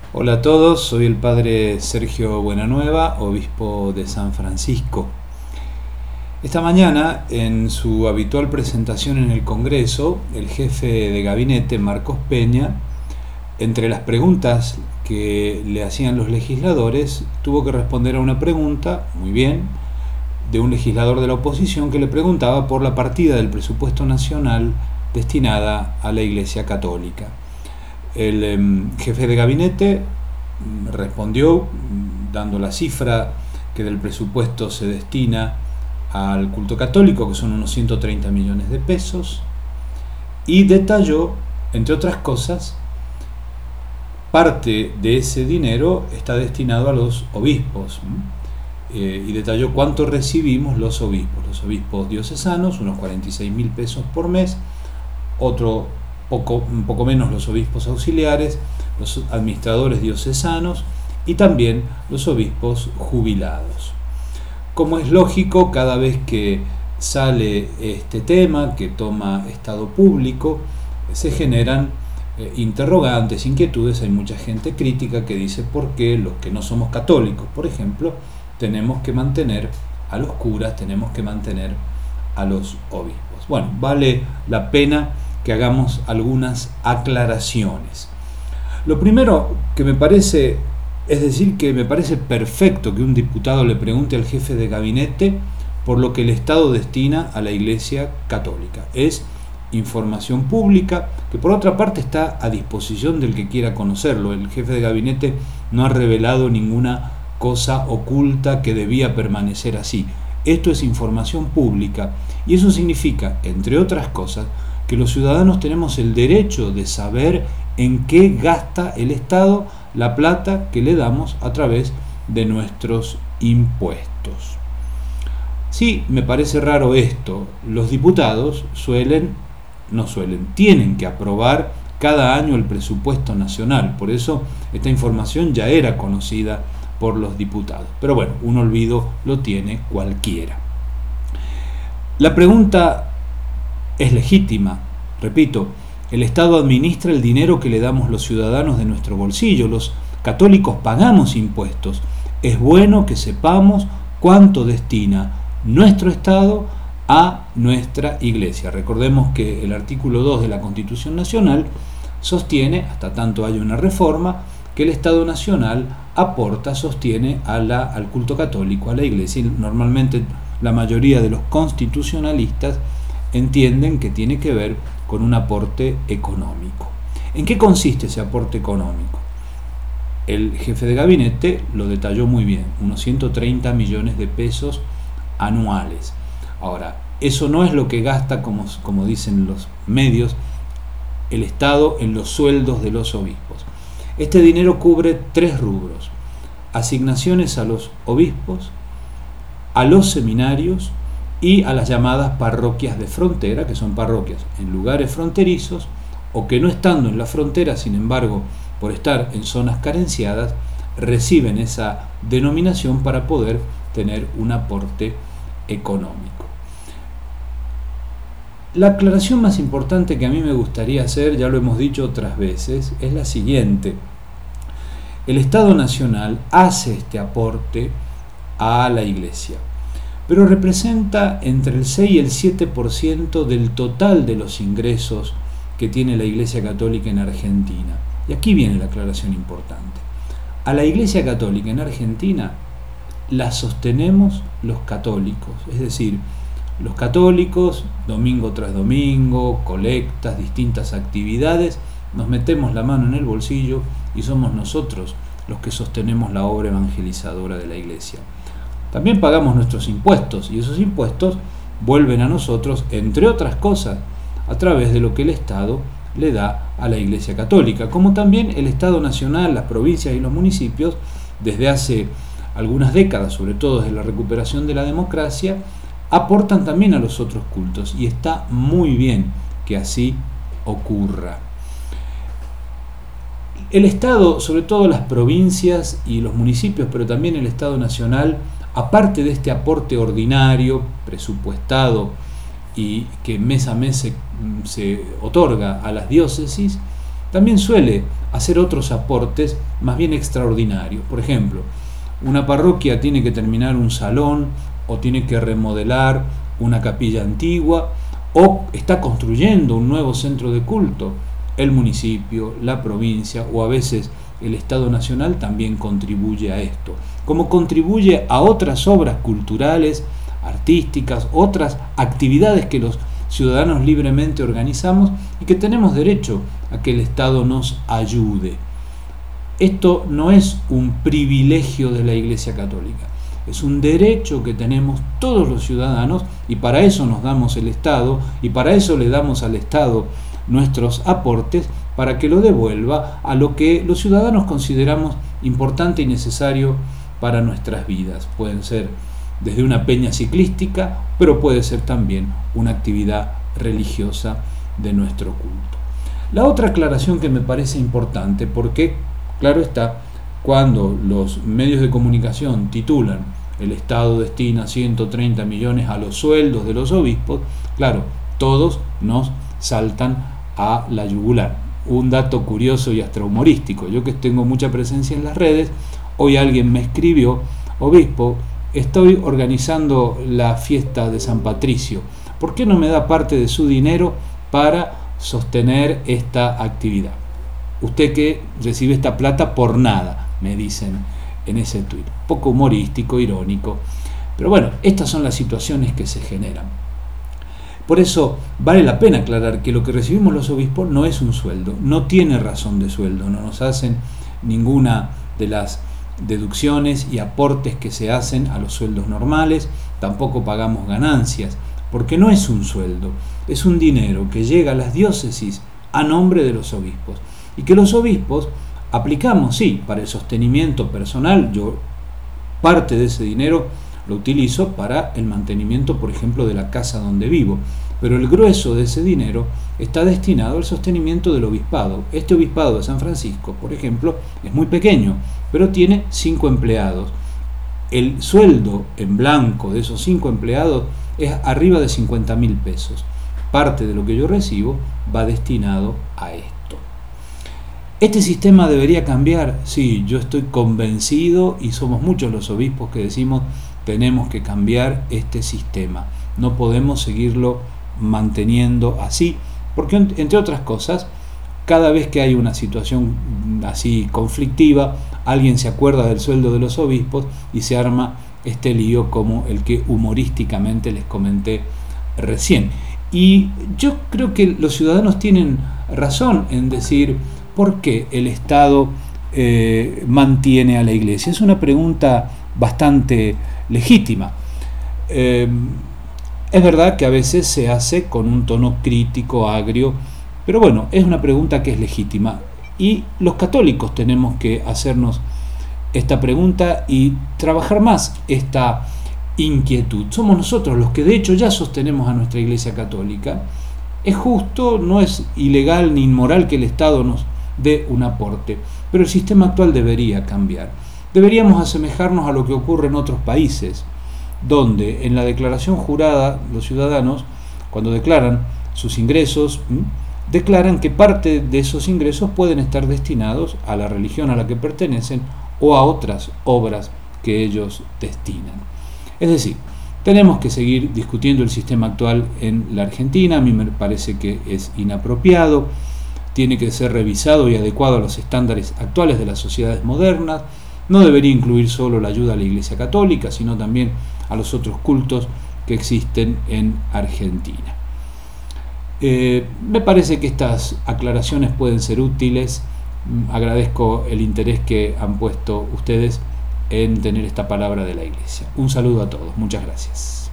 Hola a todos, soy el padre Sergio Buenanueva, obispo de San Francisco. Esta mañana, en su habitual presentación en el Congreso, el jefe de gabinete, Marcos Peña, entre las preguntas que le hacían los legisladores, tuvo que responder a una pregunta, muy bien, de un legislador de la oposición que le preguntaba por la partida del presupuesto nacional destinada a la Iglesia Católica. El jefe de gabinete respondió dando la cifra que del presupuesto se destina al culto católico, que son unos 130 millones de pesos, y detalló, entre otras cosas, parte de ese dinero está destinado a los obispos, y detalló cuánto recibimos los obispos diocesanos, unos 46.000 pesos por mes, un poco menos los obispos auxiliares, los administradores diocesanos y también los obispos jubilados. Como es lógico, cada vez que sale este tema que toma estado público, se generan interrogantes, inquietudes. Hay mucha gente crítica que dice por qué los que no somos católicos, por ejemplo, tenemos que mantener a los curas, tenemos que mantener a los obispos. Bueno, vale la pena que hagamos algunas aclaraciones. Lo primero que me parece, es decir, que me parece perfecto que un diputado le pregunte al jefe de gabinete por lo que el Estado destina a la Iglesia Católica. Es información pública que por otra parte está a disposición del que quiera conocerlo. El jefe de gabinete no ha revelado ninguna cosa oculta que debía permanecer así. Esto es información pública y eso significa, entre otras cosas, que los ciudadanos tenemos el derecho de saber en qué gasta el Estado la plata que le damos a través de nuestros impuestos. Sí, me parece raro esto. Los diputados tienen que aprobar cada año el presupuesto nacional. Por eso esta información ya era conocida por los diputados. Pero bueno, un olvido lo tiene cualquiera. La pregunta es legítima. Repito, el Estado administra el dinero que le damos los ciudadanos de nuestro bolsillo. Los católicos pagamos impuestos. Es bueno que sepamos cuánto destina nuestro Estado a nuestra Iglesia. Recordemos que el artículo 2 de la Constitución Nacional sostiene, hasta tanto haya una reforma, que el Estado Nacional sostiene al culto católico, a la Iglesia. Y normalmente la mayoría de los constitucionalistas entienden que tiene que ver con un aporte económico. ¿En qué consiste ese aporte económico? El jefe de gabinete lo detalló muy bien, unos 130 millones de pesos anuales. Ahora, eso no es lo que gasta, como dicen los medios, el Estado en los sueldos de los obispos. Este dinero cubre 3 rubros: asignaciones a los obispos, a los seminarios y a las llamadas parroquias de frontera, que son parroquias en lugares fronterizos o que no estando en la frontera, sin embargo, por estar en zonas carenciadas, reciben esa denominación para poder tener un aporte económico. La aclaración más importante que a mí me gustaría hacer, ya lo hemos dicho otras veces, es la siguiente. El Estado Nacional hace este aporte a la Iglesia, pero representa entre el 6 y el 7% del total de los ingresos que tiene la Iglesia Católica en Argentina. Y aquí viene la aclaración importante. A la Iglesia Católica en Argentina la sostenemos los católicos, es decir, los católicos, domingo tras domingo, colectas, distintas actividades, nos metemos la mano en el bolsillo y somos nosotros los que sostenemos la obra evangelizadora de la Iglesia. También pagamos nuestros impuestos y esos impuestos vuelven a nosotros, entre otras cosas, a través de lo que el Estado le da a la Iglesia Católica, como también el Estado Nacional, las provincias y los municipios, desde hace algunas décadas, sobre todo desde la recuperación de la democracia, aportan también a los otros cultos y está muy bien que así ocurra. El Estado, sobre todo las provincias y los municipios, pero también el Estado Nacional, aparte de este aporte ordinario, presupuestado y que mes a mes se otorga a las diócesis, también suele hacer otros aportes más bien extraordinarios. Por ejemplo, una parroquia tiene que terminar un salón o tiene que remodelar una capilla antigua o está construyendo un nuevo centro de culto. El municipio, la provincia o a veces el Estado Nacional también contribuye a esto, como contribuye a otras obras culturales, artísticas, otras actividades que los ciudadanos libremente organizamos y que tenemos derecho a que el Estado nos ayude. Esto no es un privilegio de la Iglesia Católica, es un derecho que tenemos todos los ciudadanos y para eso nos damos el Estado y para eso le damos al Estado nuestros aportes para que lo devuelva a lo que los ciudadanos consideramos importante y necesario para nuestras vidas. Pueden ser desde una peña ciclística, pero puede ser también una actividad religiosa de nuestro culto. La otra aclaración que me parece importante, porque claro está, cuando los medios de comunicación titulan el Estado destina 130 millones a los sueldos de los obispos, claro, todos nos saltan a la yugular. Un dato curioso y hasta humorístico. Yo que tengo mucha presencia en las redes, hoy alguien me escribió: obispo, estoy organizando la fiesta de San Patricio, ¿por qué no me da parte de su dinero para sostener esta actividad? Usted que recibe esta plata por nada, me dicen en ese tuit. Poco humorístico, irónico. Pero bueno, estas son las situaciones que se generan. Por eso vale la pena aclarar que lo que recibimos los obispos no es un sueldo, no tiene razón de sueldo, no nos hacen ninguna de las deducciones y aportes que se hacen a los sueldos normales, tampoco pagamos ganancias, porque no es un sueldo, es un dinero que llega a las diócesis a nombre de los obispos y que los obispos aplicamos, sí, para el sostenimiento personal. Yo parte de ese dinero lo utilizo para el mantenimiento, por ejemplo, de la casa donde vivo, pero el grueso de ese dinero está destinado al sostenimiento del obispado. Este obispado de San Francisco, por ejemplo, es muy pequeño, pero tiene 5 empleados. El sueldo en blanco de esos 5 empleados es arriba de 50.000 pesos. Parte de lo que yo recibo va destinado a esto. ¿Este sistema debería cambiar? Sí, yo estoy convencido y somos muchos los obispos que decimos tenemos que cambiar este sistema. No podemos seguirlo manteniendo así, porque entre otras cosas, cada vez que hay una situación así conflictiva, alguien se acuerda del sueldo de los obispos y se arma este lío como el que humorísticamente les comenté recién. Y yo creo que los ciudadanos tienen razón en decir ¿por qué el Estado mantiene a la Iglesia? Es una pregunta bastante legítima. Es verdad que a veces se hace con un tono crítico, agrio, pero bueno, es una pregunta que es legítima. Y los católicos tenemos que hacernos esta pregunta y trabajar más esta inquietud. Somos nosotros los que de hecho ya sostenemos a nuestra Iglesia Católica. Es justo, no es ilegal ni inmoral que el Estado nos dé un aporte, pero el sistema actual debería cambiar. Deberíamos asemejarnos a lo que ocurre en otros países, donde en la declaración jurada los ciudadanos, cuando declaran sus ingresos, declaran que parte de esos ingresos pueden estar destinados a la religión a la que pertenecen o a otras obras que ellos destinan. Es decir, tenemos que seguir discutiendo el sistema actual en la Argentina. A mí me parece que es inapropiado, tiene que ser revisado y adecuado a los estándares actuales de las sociedades modernas. No debería incluir solo la ayuda a la Iglesia Católica, sino también a los otros cultos que existen en Argentina. Me parece que estas aclaraciones pueden ser útiles. Agradezco el interés que han puesto ustedes en tener esta palabra de la Iglesia. Un saludo a todos. Muchas gracias.